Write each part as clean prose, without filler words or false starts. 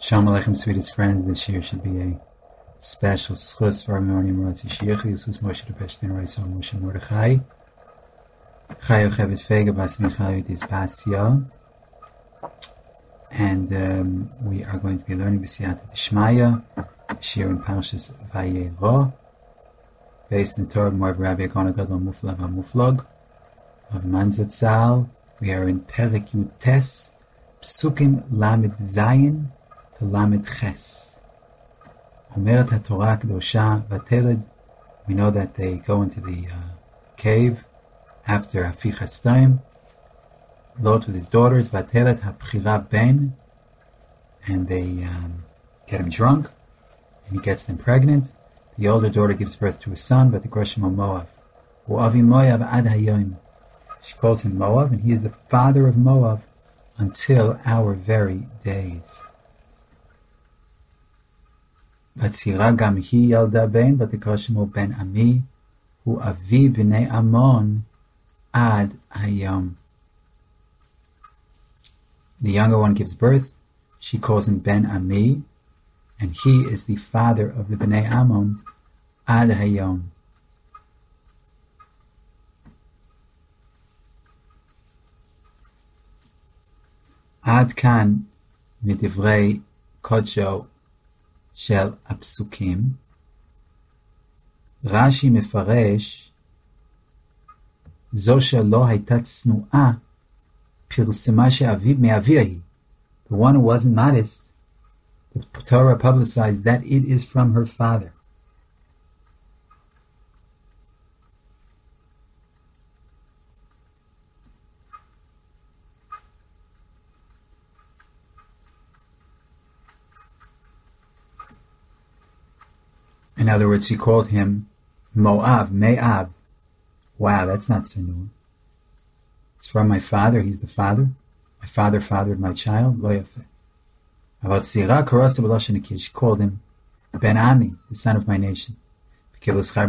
Shalom Aleichem, sweetest friends. This year should be a special schus for our Morning Ratzi Shiach, Yusus Moshe Depeshtin Reisah Moshe Mordechai, Chayo Chevet Fega Bas Michael Yudis Basya, and we are going to be learning B'siyata D'Shmaya, Shir in Parshas Vayera, based in the Torah of Moab Rabbi Agona Gadol Muflag HaMuflag of Manzat Zal. We are in Perek Yud Tes, Psukim Lamed Zayin to Lamed Ches. Omeret HaTorah Kedosha Vateled. We know that they go into the cave after Hafichas Taim. Lot with his daughters, Vateled HaPchira Ben, and they get him drunk, and he gets them pregnant. The older daughter gives birth to a son, but the Groshim of Moab. U'avi Moab ad hayom. She calls him Moab, and he is the father of Moab until our very days. Vatzira gam hi yalda ben, but the Groshim ben Ami, hu avi b'nei Ammon ad hayom. The younger one gives birth. She calls him Ben Ami, and he is the father of the Bnei Ammon ad hayom. Ad kan midivrei kodsho shel apsukim. Rashi mefaresh zo shelo hayta tznu'a pirsema she'aviv me'avia hi. The one who wasn't modest, the Torah publicized that it is from her father. In other words, she called him Moab, Me'ab. Wow, that's not Sanur. It's from my father, he's the father. My father fathered my child, Lo Yafeh. About Sirah Karasa B'Loshen, she called him Ben Ami, the son of my nation. So therefore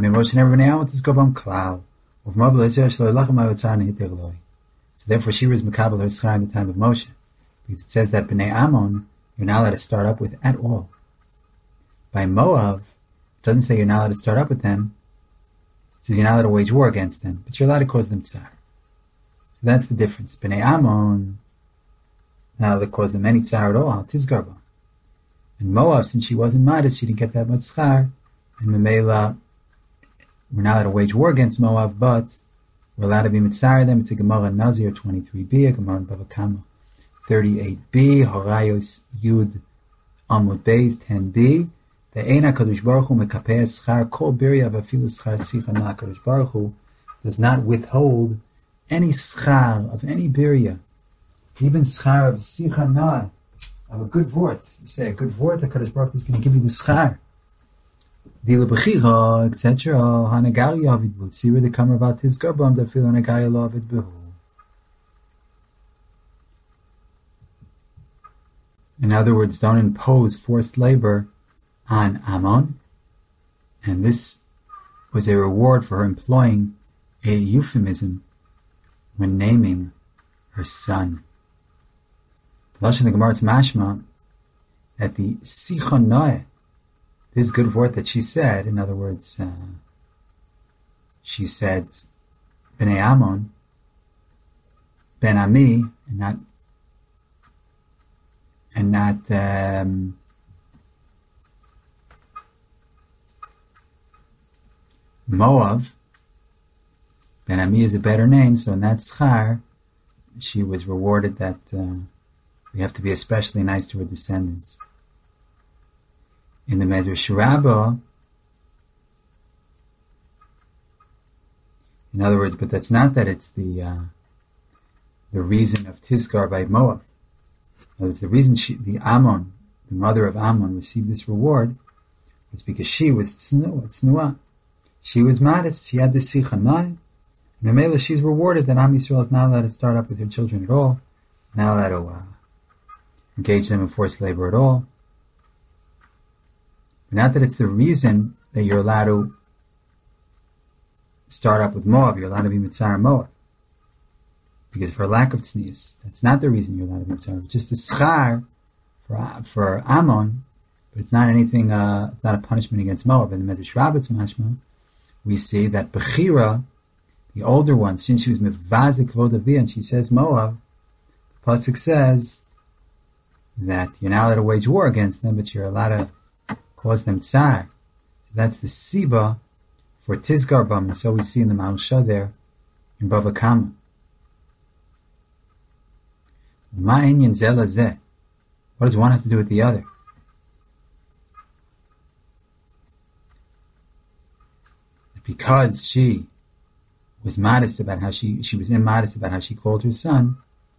she was Mekabel her schar in the time of Moshe. Because it says that Bnei Ammon, you're not allowed to start up with at all. By Moab, it doesn't say you're not allowed to start up with them. It says you're not allowed to wage war against them, but you're allowed to cause them tsar. So that's the difference. Bnei Ammon, not allowed to cause them any tsar at all, Tizgarba. And Moab, since she wasn't modest, she didn't get that much schar, and Memela, we're not allowed to wage war against Moab, but we're allowed to be mitzar them. It's a Gemara Nazir 23b, a Gemara in Bava Kama 38b, Horayos Yud Amud Beis 10b. The Eina Kadosh Baruch Hu mekapeh schar kol birya v'afilu schar sicha na Kadosh Baruch Hu does not withhold any schar of any birya, even schar of sicha na, of a good vort. You say a good vort, the Kadosh Baruch Hu is going to give you the schar. Dila b'chira, etc. Hanagal yavid bu. See where they come about his garbam that feel hanagal yavid behu. In other words, don't impose forced labor on Ammon, and this was a reward for her employing a euphemism when naming her son. The Lashon of the Gemara, it's mashma that the sichon noeh, this good word that she said, in other words, she said Bnei Ammon, Ben Ami, and not Moab. Ben Ami is a better name, so in that schar, she was rewarded that we have to be especially nice to her descendants. In the Medrash Rabbah, in other words, but that's not that it's the reason of Tizkar by Moab. In other words, the reason the Ammon, the mother of Ammon, received this reward was because she was tznuah. She was modest. She had this sicha nai. And Memela, she's rewarded that Am Yisrael is not allowed to start up with her children at all, not allowed to engage them in forced labor at all. But not that it's the reason that you're allowed to start up with Moab, you're allowed to be Mitzar Moab. Because for lack of tznius, that's not the reason you're allowed to be Mitzar. It's just the schar for Ammon, but it's not anything. It's not a punishment against Moab. In the Medrash Rabbah Mashma, we see that Bechira, the older one, since she was mevazik kavod avia, and she says Moab, the pasuk says that you're not allowed to wage war against them, but you're allowed to cause them tsar. So that's the siba for Tizkar Bam, and so we see in the Maharsha there in Bava Kama. What does one have to do with the other? Because she was modest about how she was immodest about how she called her son.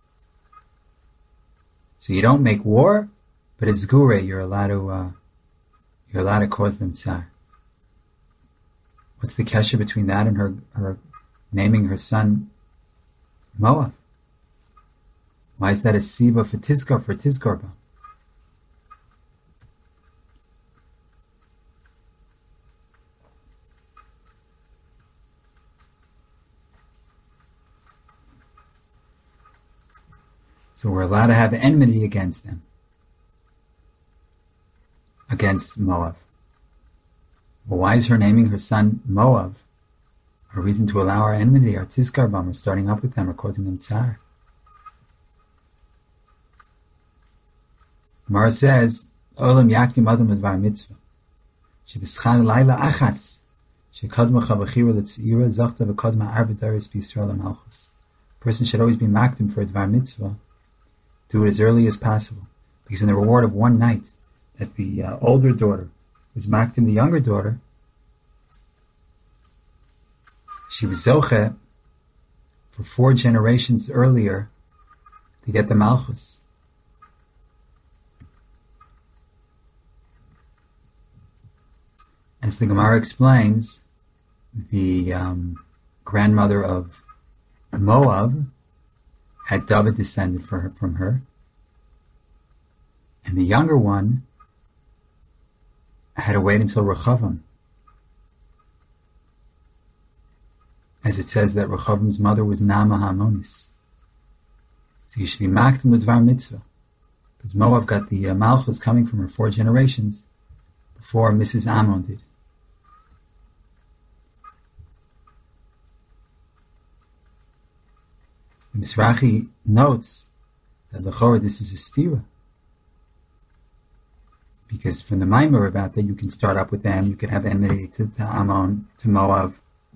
So you don't make war, but it's gure. You're allowed to cause them tsar. What's the kesher between that and her naming her son Moab? Why is that a siba for Tizkar? So we're allowed to have enmity against them, against Moab. Well, why is her naming her son Moab a reason to allow our enmity, our Tizkar Bam, or starting up with them, or causing them tsar? Mara says, Olam yakdim adam advar mitzvah. Shebischal laila achas. Shekadma chavachira letzira zachta v'kadma arba daris b'Yisrael malchus. A person should always be makdim for a dvar mitzvah. Do it as early as possible. Because in the reward of one night, that the older daughter was makdim the younger daughter, she was zoche for 4 generations earlier to get the malchus. As the Gemara explains, the grandmother of Moab had David descended from her, and the younger one had to wait until Rechavam. As it says that Rechavam's mother was Naamah HaAmmonis. So you should be makdim l'dvar mitzvah, because Moab got the malchus coming from her 4 generations before Mrs. Ammon did. Misrachi notes that l'chora this is a stira, because from the Maimer about that you can start up with them, you can have enmity to Ammon, to Moab.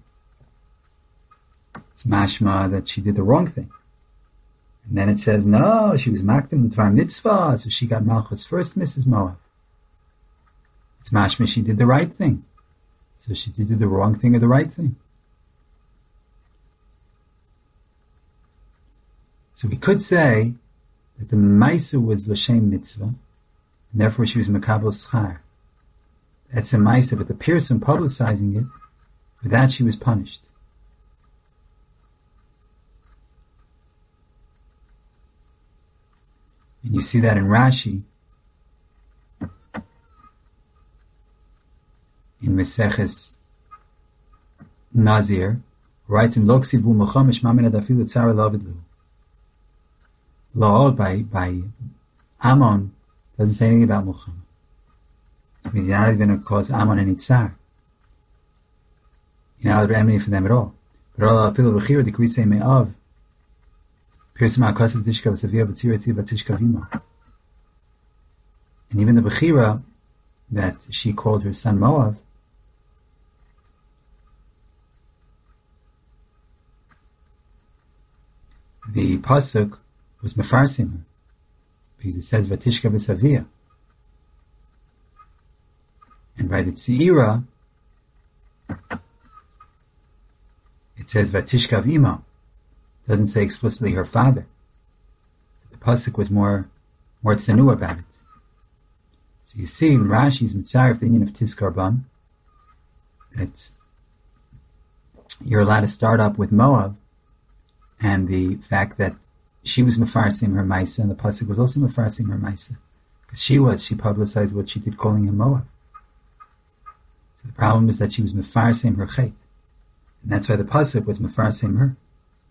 It's mashma that she did the wrong thing, and then it says no, she was makdim l'dvar mitzvah, so she got malchus first, Mrs. Moab. It's mashma she did the right thing, so she did the wrong thing or the right thing. So we could say that the Maisa was L'Shem Mitzvah, and therefore she was Mekabel Schar. That's a Maisa, but the Pearson publicizing it, for that she was punished. And you see that in Rashi, in Meseches Nazir, writes in Loksiv Bu Mechomesh Mamin Adafilu Tzara Lavidlu. Law by Ammon doesn't say anything about Muhammad. I mean, you're not even going to cause Ammon any tsar. You're not enemy for them at all. But all Apilu Bechira, the Kri say Me'av, Pirsima Akasav Tishka V'Savia B'Tzirati B'Tishka Vima. And even the Bechira that she called her son Moab, the pasuk was mefarsim her, because it says Vatishka V'Savia, and by the Tzira it says Vatishka V'Ima. It doesn't say explicitly her father. The pasuk was more tzanu about it. So you see in Rashi's Mitzaref, the union of Tizkar Bam, that you're allowed to start up with Moab, and the fact that she was mefarsim her Maisa, and the pasuk was also mefarsim her Maisa, because she publicized what she did, calling him Moab. So the problem is that she was mefarsim her Chet, and that's why the pasuk was mefarsim her.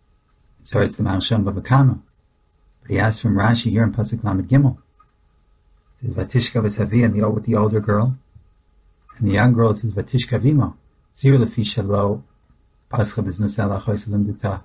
So it's the Maharsha Bava Kama, but he asked from Rashi here in pasuk Lamed Gimel, It says Vatishka v'savi, and with the older girl. And the young girl, it says Vatishka v'imo. Tzir lefi shelo pascha b'znus el achois limdita.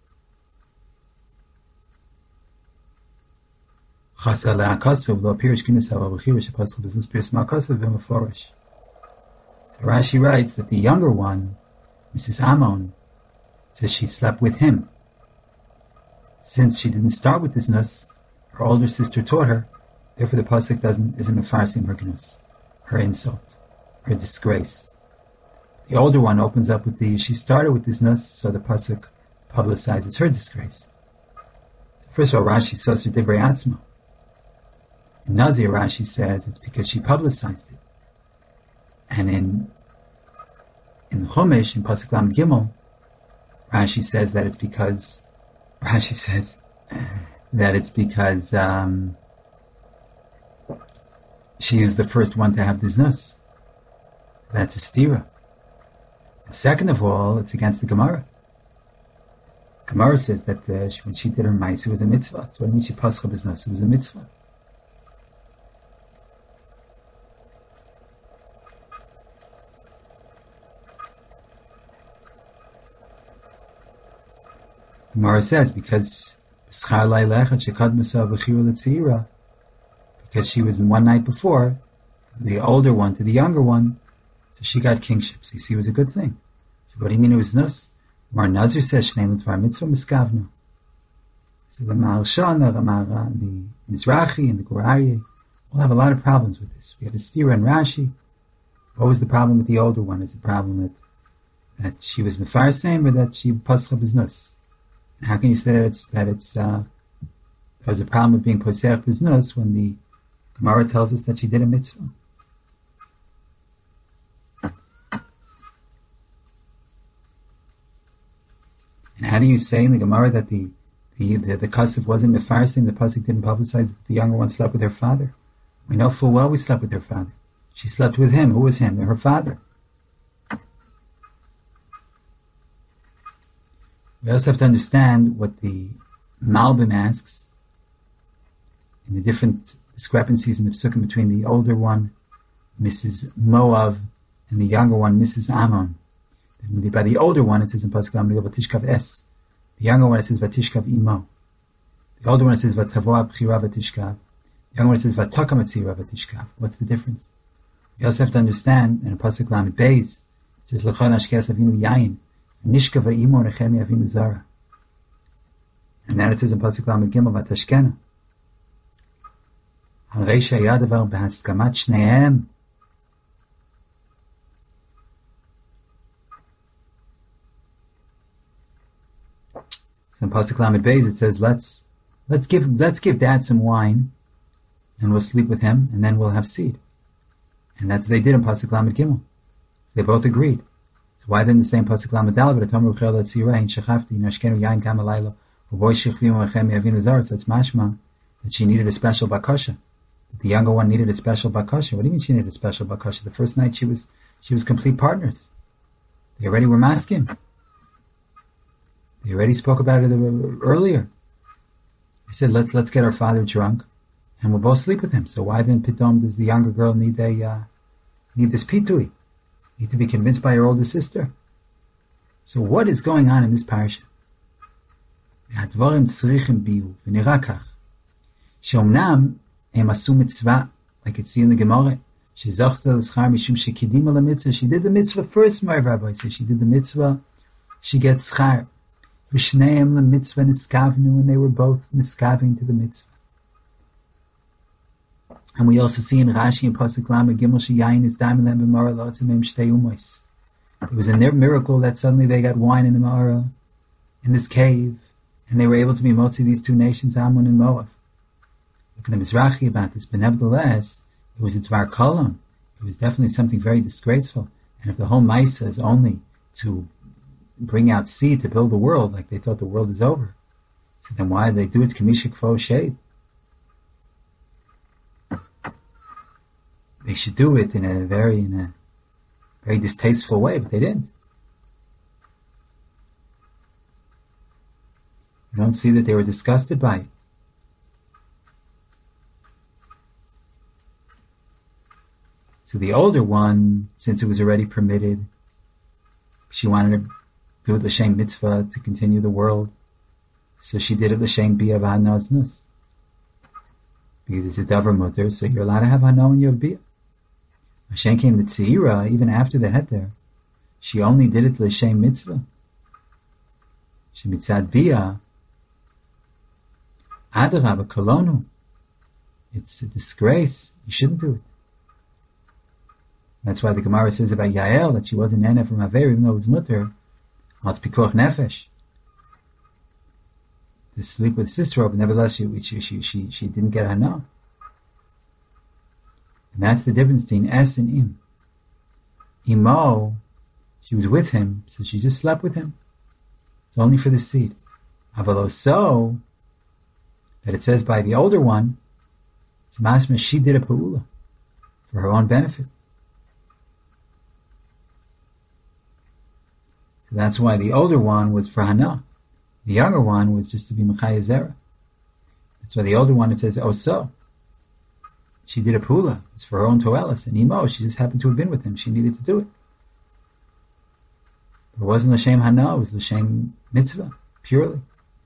Chasa le'akasav lo pirish kinus ha'al v'chirish pascha b'znus piris ma'akasav v'meforish. Rashi writes that the younger one, Mrs. Ammon, says she slept with him. Since she didn't start with this nus, her older sister taught her, therefore the pasuk isn't mefarsim her gnus, her insult, her disgrace. The older one opens up with she started with this nus, so the pasuk publicizes her disgrace. First of all, Rashi says her divrei atzma. In Nazir, Rashi says it's because she publicized it. And in Chumash, in Pasuk Lamed Gimel, Rashi says that it's because she was the first one to have this nus. That's a stira. And second of all, it's against the Gemara. Gemara says that when she did her ma'ase, it was a mitzvah. So what do you mean she pascha this nus? It was a mitzvah. Gemara says because she was one night before the older one to the younger one, so she got kingship. So you see, it was a good thing. So what do you mean it was nus? Mar Nazir says Shnei L'Dvar Mitzvah Miskavnu. So the Maharshana, the Mizrahi, and the Gur Aryeh all have a lot of problems with this. We have a stira and Rashi. What was the problem with the older one? Is the problem that she was mefarsem or that she pascha b'znus? How can you say that there was a problem with being posech b'znus when the Gemara tells us that she did a mitzvah? And how do you say in the Gemara that the kasef wasn't mefarsim, the pasuk didn't publicize that the younger one slept with her father? We know full well we slept with her father. She slept with him. Who was him? Her father. We also have to understand what the Malbim asks in the different discrepancies in the psukim between the older one, Mrs. Moav, and the younger one, Mrs. Ammon. By the older one, it says in Pasuk Lamed Vatishkav Es. The younger one, it says Vatishkav Imo. The older one, it says Vatavoa Bchira Vatishkav. The younger one, it says Vataka Matzira Vatishkav. What's the difference? We also have to understand, in Pasuk Lamed Beis, it says L'chon Ashkes Avinu Yain. Nishka va'imo nechemi avinu zara. And then it says in Pasuk Lamed Gimel Vatashkena. Harei shaya davar b'haskamat shneim. So in Pasuk Lamed Beis it says let's give Dad some wine, and we'll sleep with him, and then we'll have seed. And that's what they did in Pasuk Lamed Gimel. So they both agreed. Why then the same pasuk Lamed Daled? But Tomer Uchel Tzira Ein Shechafti Nashkenu Yain Kam Alayla Uboy Shechvim Lechem Yavinu Zar. So it's mashma that she needed a special bakasha. The younger one needed a special bakasha. What do you mean she needed a special bakasha? The first night she was complete partners. They already were masking. They already spoke about it earlier. They said let's get our father drunk, and we'll both sleep with him. So why then pitom does the younger girl need this pitui? Need to be convinced by her older sister. So what is going on in this parasha? Hadvarim tzrichim biu v'nira kach. Sheomnam em asu mitzvah, like it's seen in the Gemara. Shezochta l'schar mishum shekidima l'mitzvah. She did the mitzvah first, my rabbi says. She did the mitzvah, she gets schar. V'shneim l'mitzvah niskavnu, and they were both miskaving to the mitzvah. And we also see in Rashi and Pasuk Lamed Gimel Sheyayin is daim lem b'mara lo tzimim shtei umos. It was a miracle that suddenly they got wine in the Mara, in this cave, and they were able to be motzi these two nations, Ammon and Moab. Look at the Mizrahi about this, but nevertheless, it was a Dvar Kolam. It was definitely something very disgraceful. And if the whole Maisa is only to bring out seed to build the world, like they thought the world is over, so then why did they do it Kamishik Fo Shade? They should do it in a very distasteful way, but they didn't. You don't see that they were disgusted by it. So the older one, since it was already permitted, she wanted to do it l'shem mitzvah to continue the world. So she did it l'shem bia v'hanaznus. Because it's a davar mutter, so you're allowed to have hana when you have bia. Hashem came to tzira, even after the heter. She only did it l'shem mitzvah. She mitzad bia. Adarabah kolonu. It's a disgrace. You shouldn't do it. That's why the Gemara says about Yael that she wasn't nene from Haver, even though it was mutter. It's pikuach nefesh to sleep with Sisera, but nevertheless she didn't get hana. And that's the difference between Es and Im. Imo, she was with him, so she just slept with him. It's only for the seed. Avalo so that it says by the older one, it's masma she did a pa'ula for her own benefit. So that's why the older one was for hana. The younger one was just to be mechaya zera. That's why the older one, it says, oh so. She did a pula. It's for her own toelis. And Imo, she just happened to have been with him. She needed to do it. But it wasn't l'shem hana, it was l'shem mitzvah, purely.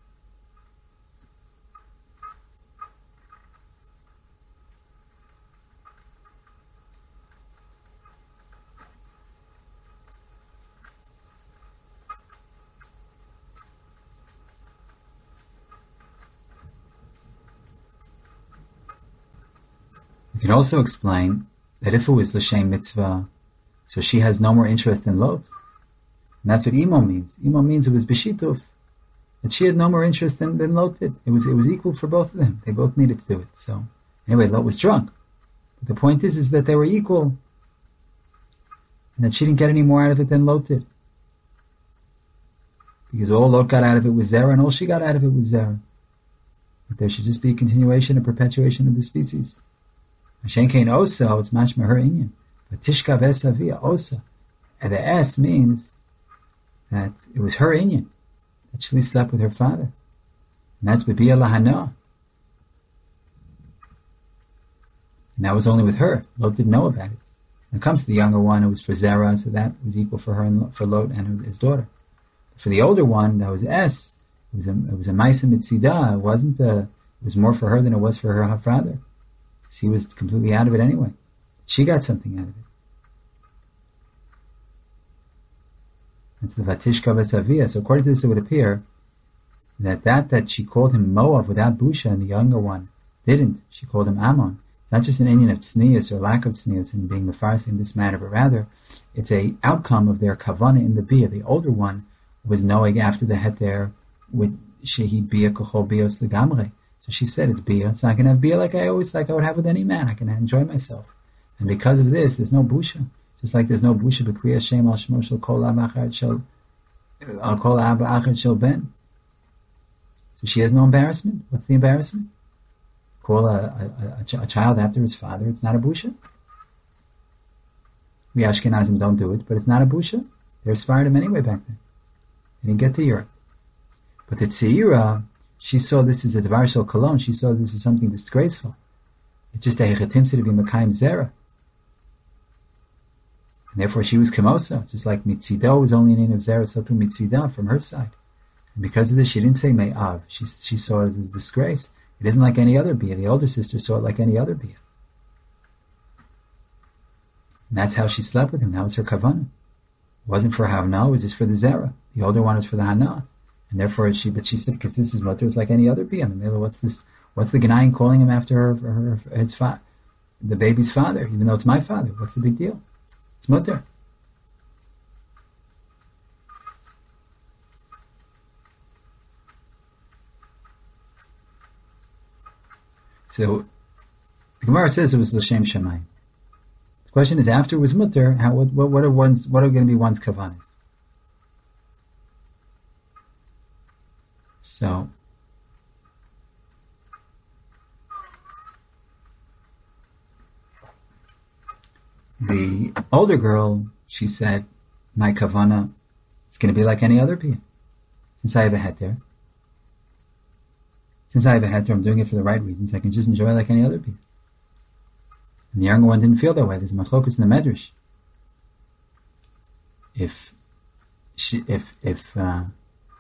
You can also explain that if it was l'shem mitzvah, so she has no more interest in Lot. And that's what Imo means. Imo means it was b'shituf, that she had no more interest than Lot did. It was equal for both of them. They both needed to do it. So anyway, Lot was drunk. But the point is that they were equal, and that she didn't get any more out of it than Lot did. Because all Lot got out of it was Zerah, and all she got out of it was Zerah. But there should just be a continuation and perpetuation of the species. Hashem Kain Osa, it's mashma her inyan. But Tishka Vesavia Osa. And the S means that it was her inyan, that she slept with her father. And that's Bibia Lahana. And that was only with her. Lot didn't know about it. When it comes to the younger one, it was for Zerah, so that was equal for her and for Lot and his daughter. For the older one, that was S. It was a Maisa Mitzida. It was more for her than it was for her father. He was completely out of it anyway. She got something out of it. That's the Vatishka Vesavia. So according to this, it would appear that she called him Moav without Busha, and the younger one didn't. She called him Ammon. It's not just an Indian of tznius or lack of tznius in being mefaris in this matter, but rather it's a outcome of their kavana in the bia. The older one was knowing after the heter with shehi bia kochol bios legamre. So she said, it's bia, so I can have bia like I would have with any man. I can enjoy myself. And because of this, there's no busha. Just like there's no busha b'kriyas shem al shmo shel kol ab achad shel ben. So she has no embarrassment. What's the embarrassment? Call a child after his father. It's not a busha. We Ashkenazim don't do it, but it's not a busha. They're Sephardim anyway back then. They didn't get to Europe. But the Tzira, she saw this as a Dvar Shel Kolon. She saw this as something disgraceful. It's just a Hechetimsa to be Makayim Zera. And therefore she was Kemosa, just like Mitzidah was only an in of Zera, so too Mitzidah from her side. And because of this, she didn't say Me'av. She saw it as a disgrace. It isn't like any other Bia. The older sister saw it like any other Bia. And that's how she slept with him. That was her Kavanah. It wasn't for Havna, it was just for the Zera. The older one was for the Hana. And therefore she said, because this is mutter, it's like any other Bia. What's this? What's the Ganaim calling him after the baby's father, even though it's my father? What's the big deal? It's mutter. So the Gemara says it was l'shem shamayim. The question is, after it was mutter, what are going to be one's kavanas? So the older girl, she said, my kavana is going to be like any other pia. Since I have a heter, I'm doing it for the right reasons. I can just enjoy it like any other pia. And the younger one didn't feel that way. There's a machlokus in the Medrash. If Chilas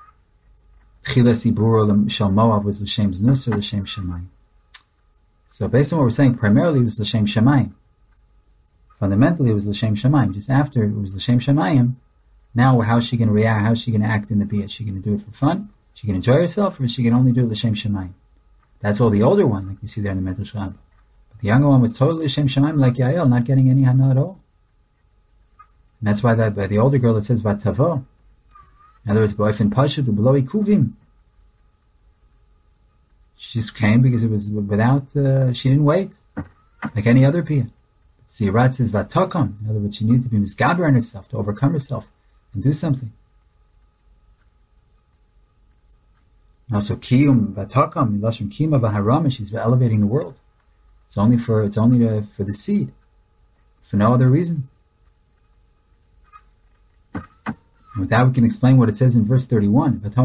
Ibur Shel Moab was L'Shem Znus or L'Shem Shemayim. So based on what we're saying, primarily it was L'Shem Shemayim. Fundamentally it was L'Shem Shemayim. Just after it was L'Shem Shemayim, now how's she going to react? How's she going to act in the biyah? Is she going to do it for fun? Is she going to enjoy herself? Or is she going to only do it L'Shem Shemayim? That's all the older one, like you see there in the Medrash Rabbah. But the younger one was totally L'Shem Shemayim, like Yael, not getting any hana at all. And that's why that by the older girl it says Vatavo. In other words, Boifin Pashut U'B'lo Ikuvim. She just came because it was without, she didn't wait, like any other piyah. Sirat says Vatokam. In other words, she needed to be misgaber on herself, to overcome herself, and do something. And also Kiyum Vatokam, Milashim Kiyuma Vaharama, she's elevating the world. It's only for the seed, for no other reason. And with that, we can explain what it says in verse 31. So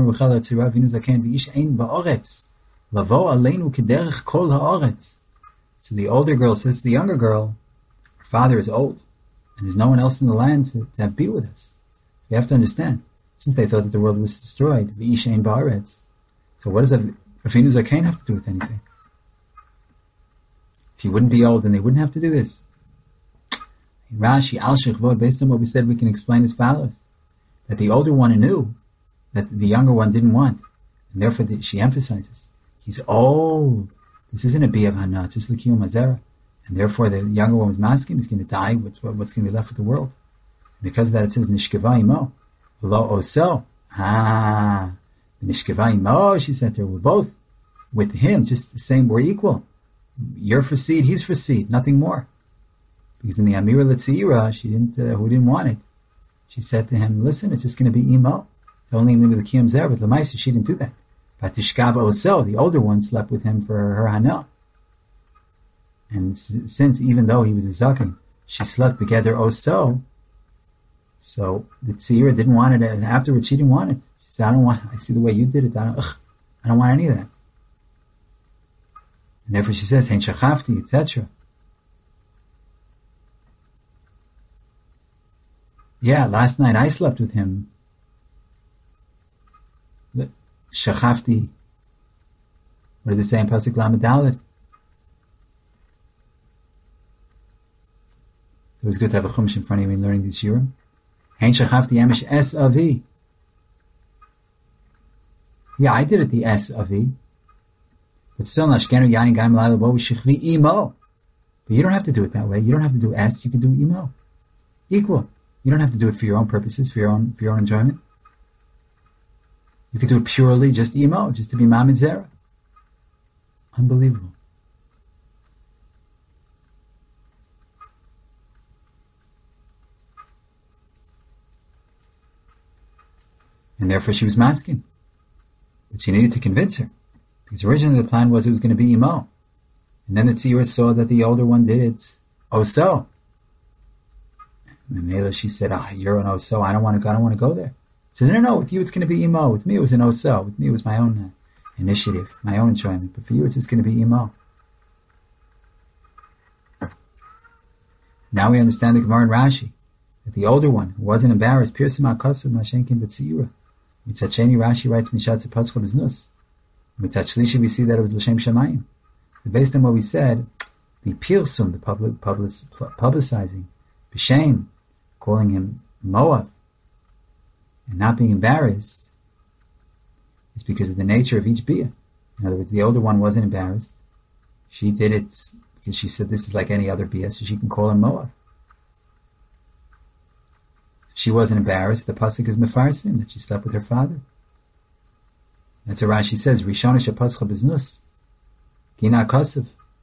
the older girl says to the younger girl, her father is old, and there's no one else in the land to have be with us. You have to understand, since they thought that the world was destroyed, so what does Avinu Zaken have to do with anything? If he wouldn't be old, then they wouldn't have to do this. In Rashi, Al Shechvod, based on what we said, we can explain as follows. That the older one knew that the younger one didn't want. And therefore she emphasizes, he's old. This isn't a biyah of hana, it's just l'kiyum hazera. And therefore the younger one was masking, he's going to die, what's going to be left with the world. And because of that it says, nishkeva imo, v'lo oso. Nishkeva imo, she said to her, we're both with him, just the same, we're equal. You're for seed, he's for seed, nothing more. Because in the Amira L'Tzeira, who didn't want it, she said to him, listen, it's just going to be imo. It's only going to be the kiyum zer, but l'maisa, she didn't do that. But Tishkava Oso, the older one, slept with him for her hana. And since, even though he was a zaken, she slept together Oso, so the tzira didn't want it, and afterwards she didn't want it. She said, I see the way you did it, I don't want any of that. And therefore she says, Hein shachafti, etc. Yeah, last night I slept with him. Shachafti. What did they say in Pasuk Lamed Daled? So it was good to have a chumash in front of you when learning this shirim. Hein shachafti emish es avi. Yeah, I did it the es avi. But still, nashkenu yain gaim l'ayla bo shichvi imo. But you don't have to do it that way. You don't have to do es. You can do imo. Equal. You don't have to do it for your own purposes, for your own enjoyment. You could do it purely just emo, just to be Mamid Zera. Unbelievable. And therefore she was masking. But she needed to convince her. Because originally the plan was it was going to be emo. And then the tzira saw that the older one did it. Oh, so. And Mela, she said, you're an oso, I don't want to go there. So no, with you it's going to be emo. With me it was an oso. With me it was my own initiative, my own enjoyment. But for you it's just going to be emo. Now we understand the Gemara and Rashi, that the older one, who wasn't embarrassed, Pirsim HaKasav Mashenkin B'Tziyura. Mitzat Sheni, Rashi writes, Mishat Tzepatchol B'Znus. Mitzat Shlishi, we see that it was L'Shem Shemayim. So based on what we said, the Pirsum, the publicizing, B'Shem, calling him Moab, and not being embarrassed, is because of the nature of each biyah. In other words, the older one wasn't embarrassed. She did it because she said this is like any other biyah, so she can call him Moab. She wasn't embarrassed. The pasuk is mefarsim, that she slept with her father. That's what Rashi says, Rishona shepascha b'znus, Gina kasav.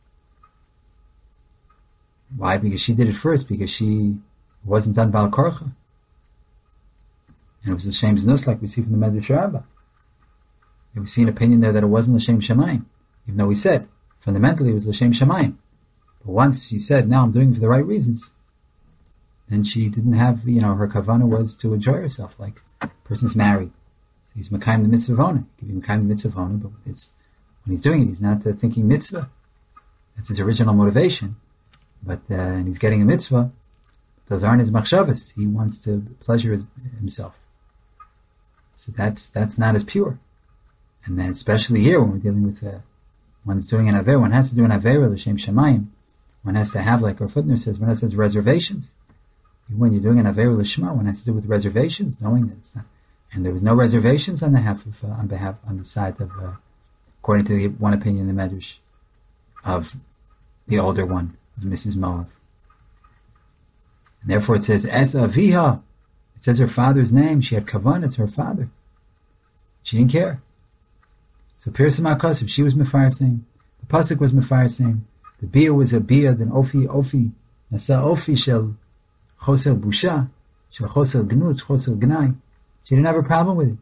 Why? Because she did it first, because she wasn't done Baal Korcha. And it was the Shem Znus, like we see from the Medrash Rabbah. And we see an opinion there that it wasn't L'Shem Shemayim, even though we said, fundamentally it was L'Shem Shemayim. But once she said, now I'm doing it for the right reasons, then she didn't have, her kavanah was to enjoy herself, like a person's married. He's Mekayim the mitzvah vona. He can be Mekayim the mitzvah vona, but when he's doing it, he's not thinking mitzvah. That's his original motivation. but and he's getting a mitzvah. Those aren't his machshavas. He wants to pleasure himself. So that's not as pure. And then especially here when we're dealing with one's doing an Avera, one has to do an Avera l'shem shamayim. One has to have, like our footnote says, one has to have reservations. When you're doing an Avera l'shma, one has to do with reservations, knowing that it's not. And there was no reservations on the side of, according to the one opinion in the Medrash, of the older one, of Mrs. Moab. And therefore it says, Es Aviha. It says her father's name. She had kavanah to her father. She didn't care. So Pirsim HaKosov, she was mefarsing. The pasuk was mefarsing. The bia was a bia, then ofi. Nasa ofi shel choser busha, shel choser gnut, choser gnai. She didn't have a problem with it.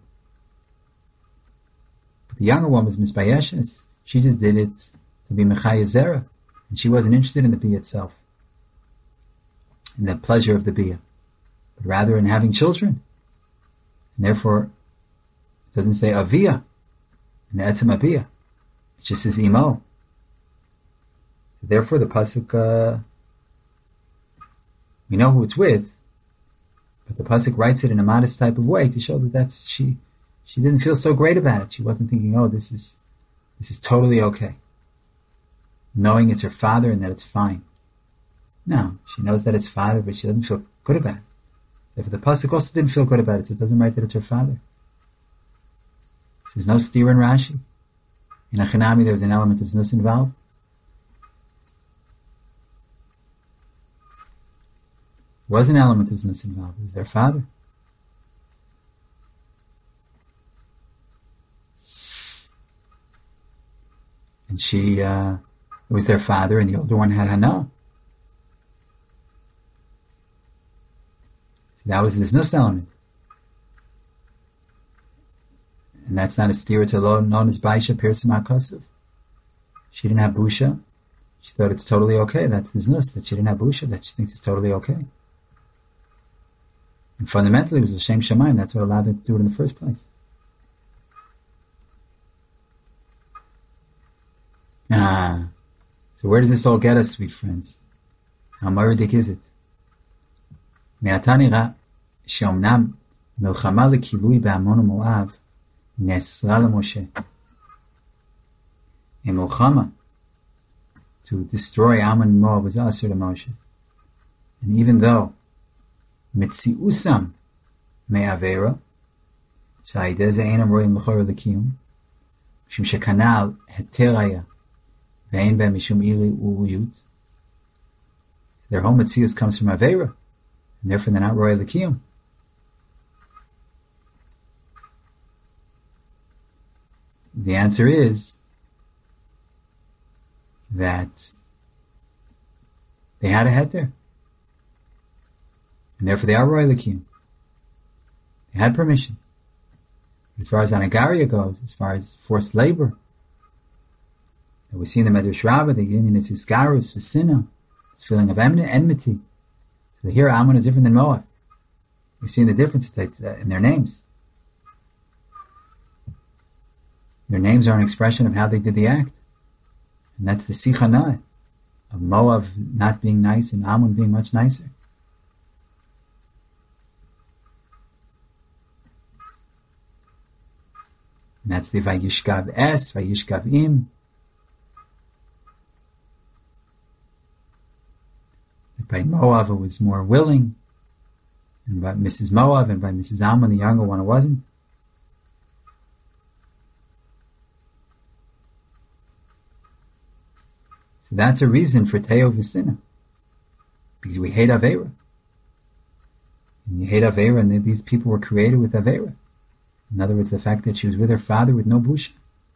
But the younger one was misbayeshes. She just did it to be mechaya zera, and she wasn't interested in the bia itself, in the pleasure of the bia, but rather in having children. And therefore, it doesn't say avia in the etzem abia. It just says imo. Therefore, the pasuk, we know who it's with, but the pasuk writes it in a modest type of way to show that she didn't feel so great about it. She wasn't thinking, oh, this is totally okay, knowing it's her father and that it's fine. No, she knows that it's father, but she doesn't feel good about it. Therefore, the pasuk also didn't feel good about it, so it doesn't write that it's her father. There's no steer in Rashi. In Achinami, there was an element of znus involved. There was an element of znus involved. It was their father. And it was their father, and the older one had Hana. That was the znus element. And that's not a steer to law known as Baisha Pirsim HaKosov. She didn't have busha. She thought it's totally okay. That's the znus, that she didn't have busha, that she thinks it's totally okay. And fundamentally, it was l'shem shamayim. That's what allowed her to do it in the first place. So where does this all get us, sweet friends? How meridic is it? Me'atanira she'omnam milchama lekilui be'amon u'moav nesra leMoshe. A milchama to destroy Ammon and Moab was asur to Moshe. And even though mitziusam me'avera sha'ideh ze einam roim l'chor l'kiyum mishum shekanal heter haya ve'ein b'hem mishum ili u'uyut, their whole mitzius comes from avera, and therefore they're not royal l'kiyum. The answer is that they had a heter, and therefore they are royal l'kiyum. They had permission. As far as Anagaria goes, as far as forced labor, that we see in the Medrash Rabbah, the union is iskarus for sinna, it's feeling of enmity. So here Ammon is different than Moab. We see the difference in their names. Their names are an expression of how they did the act. And that's the sichana of Moab not being nice and Ammon being much nicer. And that's the Vayishkav Es, Vayishkav Im. By Moab it was more willing, and by Mrs. Moab and by Mrs. Ammon, the younger one, it wasn't. So that's a reason for Teo V'Sina, because we hate Avera. And you hate Avera, and these people were created with Avera. In other words, the fact that she was with her father with no busha.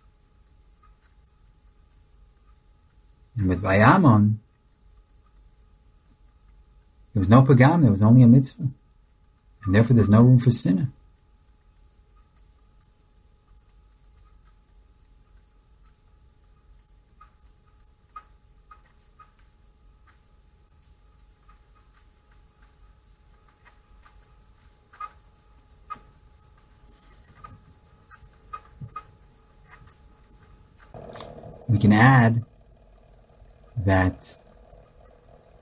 And with Vayamon, there was no pagam, there was only a mitzvah. And therefore there's no room for sinner. We can add that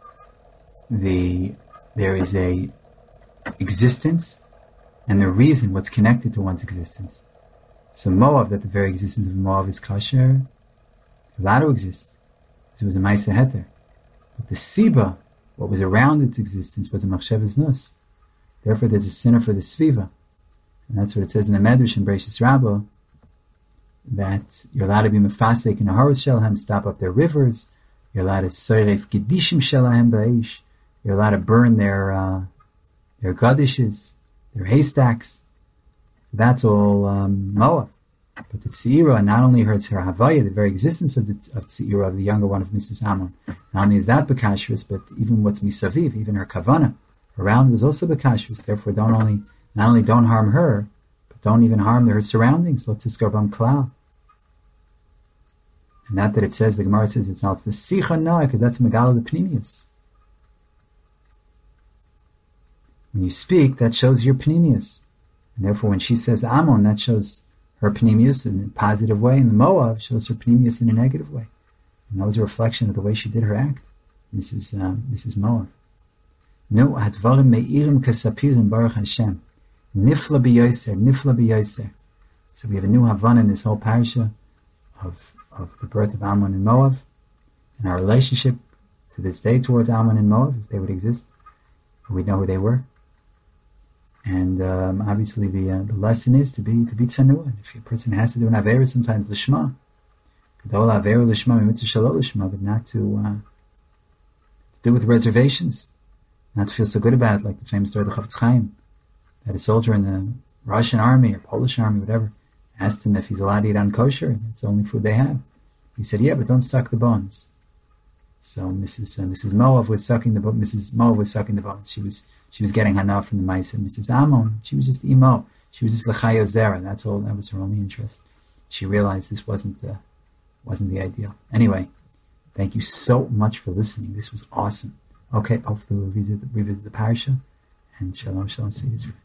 there is a existence and the reason what's connected to one's existence. So Moav, that the very existence of Moav is kosher, allowed to exist. It was a Maisa Heter. But the Siba, what was around its existence, was a Machshavas Nus. Therefore, there's a sinner for the Sviva. And that's what it says in the Medrash in Bereishis Rabbah, that you're allowed to be Mefasek in a Horus Shelhem, stop up their rivers. You're allowed to Soiref Gedishim Shelahem Ba'esh. You're allowed to burn their Gadishes, their haystacks. So that's all Moav. But the Tzira not only hurts her Havaya, the very existence of Tzira, of the younger one of Mrs. Ammon. Not only is that Bekashrus, but even what's Misaviv, even her Kavana, around was also Bekashrus. Therefore, not only don't harm her, but don't even harm her surroundings. Lo tiskar bam klal. And that it says, the Gemara says it's the Sicha Noah, because that's Megala the Pnimius. When you speak, that shows your Pnimius. And therefore, when she says Ammon, that shows her Pnimius in a positive way, and the Moav shows her Pnimius in a negative way. And that was a reflection of the way she did her act, Mrs. Moav. No, Hadvarim Me'irim Kasapirim Baruch Hashem. Nifla B'Yoser, Nifla B'Yoser. So we have a new Havana in this whole parasha of the birth of Ammon and Moav, and our relationship to this day towards Ammon and Moav, if they would exist, we'd know who they were. And obviously the lesson is to be tzanua. If a person has to do an avera, sometimes l'shma, gadol avera l'shma, mitzvah shalol l'shma, but not to do with reservations, not to feel so good about it, like the famous story of the Chafetz Chaim, that a soldier in the Russian army or Polish army, whatever, asked him if he's allowed to eat unkosher. It's the only food they have. He said, "Yeah, but don't suck the bones." So Mrs. Moav was sucking the bones. She was getting hana from the Maisa. Mrs. Ammon, she was just imo. She was just l'chayo zera. That's all. That was her only interest. She realized this wasn't the ideal. Anyway, thank you so much for listening. This was awesome. Okay, hopefully we'll revisit the parasha. And shalom, shalom, sweetest friends.